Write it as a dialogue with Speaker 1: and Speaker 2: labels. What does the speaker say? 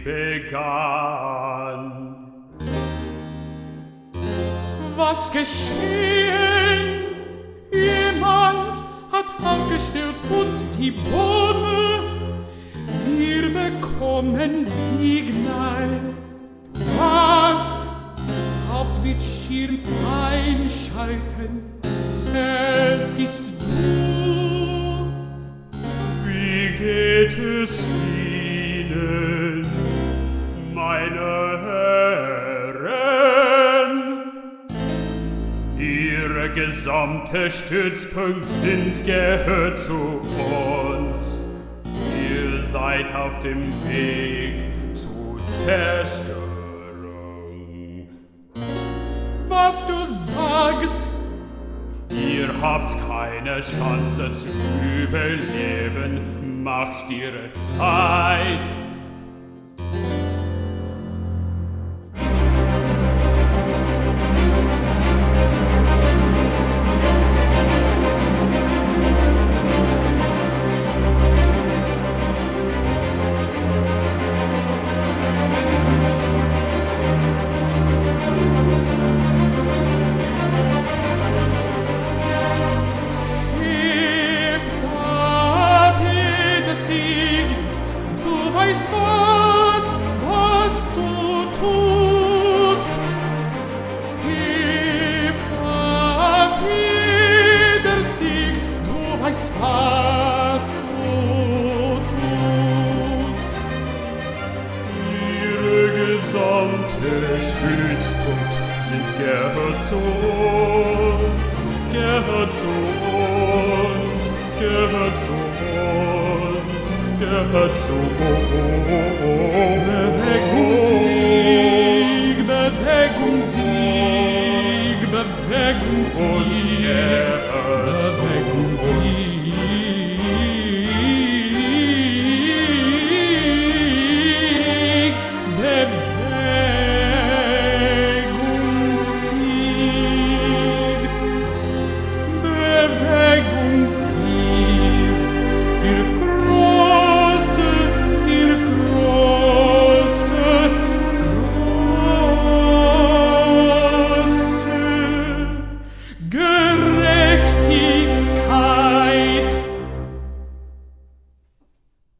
Speaker 1: begann.
Speaker 2: Was geschehen? Jemand hat aufgestürzt uns die Bäume. Wir bekommen Signal. Was? Hauptbild Schirm einschalten. Es ist du.
Speaker 1: Wie geht es Ihnen, meine Herren? Ihre gesamte Stützpunkt gehört zu uns. Ihr seid auf dem Weg zu Zerstörung.
Speaker 2: Was du sagst,
Speaker 1: ihr habt keine Chance zu überleben. Macht ihre Zeit.
Speaker 2: Was du tust. Heb ab wieder Sieg, du weißt, was du tust.
Speaker 1: Ihre gesamte Stützpunkt gehört zu uns, gehört zu uns, gehört zu uns, gehört zu uns.
Speaker 2: Bewegung, Tieg,
Speaker 1: Uns gehört.